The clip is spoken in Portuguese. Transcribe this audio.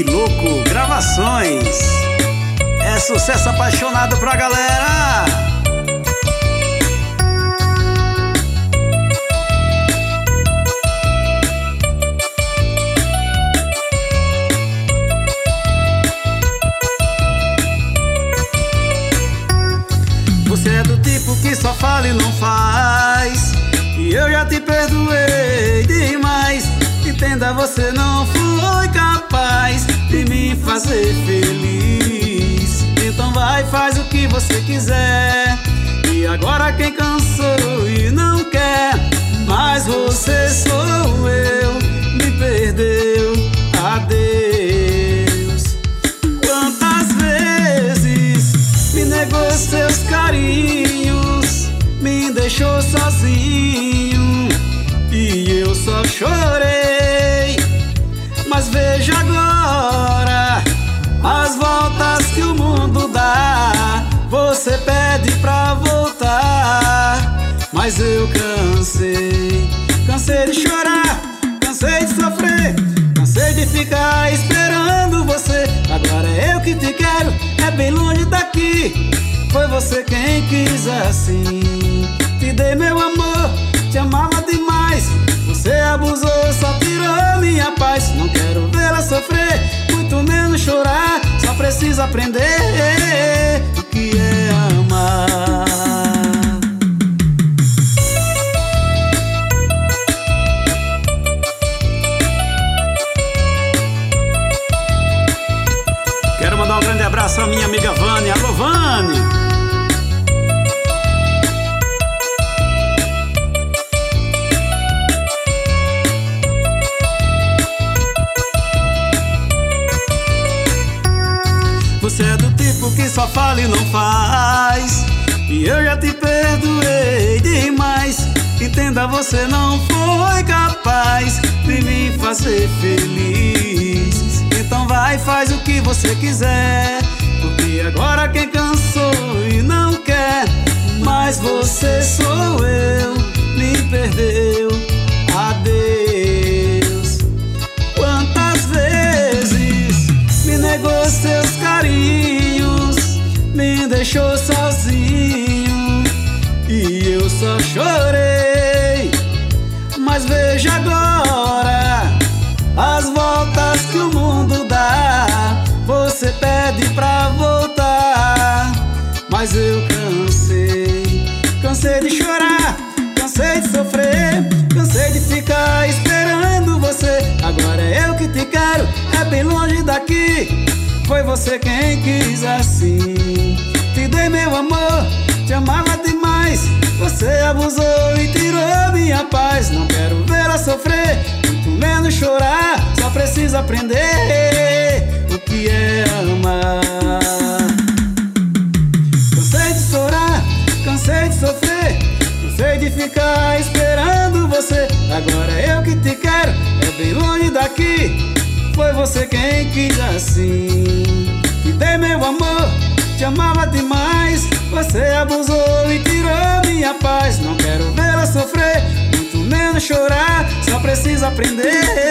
Funk Louco Gravações. É sucesso apaixonado pra galera. Você é do tipo que só fala e não faz, e eu já te perdoei demais. Entenda, você não foi capaz de me fazer feliz. Então vai, faz o que você quiser. E agora quem cansou e não quer mais você sou eu. Me perdeu, adeus. Quantas vezes me negou seus carinhos, me deixou sozinho e eu só chorei. Mas veja agora as voltas que o mundo dá. Você pede pra voltar, mas eu cansei. Cansei de chorar, cansei de sofrer, cansei de ficar esperando você. Agora é eu que te quero, é bem longe daqui. Foi você quem quis assim. Te dei meu amor, te amava demais. Você abusou, só tirou minha paz. Não quero vê-la sofrer, muito menos chorar. Só preciso aprender o que é amar. Quero mandar um grande abraço à minha amiga Vânia. Alô, Vânia! Você é do tipo que só fala e não faz, e eu já te perdoei demais. Entenda, você não foi capaz de me fazer feliz. Então vai, faz o que você quiser, porque agora quem cansou e não quer mais você sou eu. Me perdeu, adeus. Quantas vezes me negou seus carinhos, me deixou sozinho e eu só chorei. Mas veja agora as voltas que o mundo dá. Você pede pra voltar, mas eu cansei. Cansei de chorar, cansei de sofrer, cansei de ficar esperando você. Agora é eu que te quero, é bem longe daqui. Foi você quem quis assim. Te dei meu amor, te amava demais. Você abusou e tirou minha paz. Não quero vê-la sofrer, muito menos chorar. Só preciso aprender o que é amar. Cansei de chorar, cansei de sofrer, cansei de ficar esperando você. Agora é eu que te quero, é bem longe daqui. Foi você quem quis assim. Te dei meu amor, te amava demais. Você abusou e tirou minha paz. Não quero vê-la sofrer, muito menos chorar. Só preciso aprender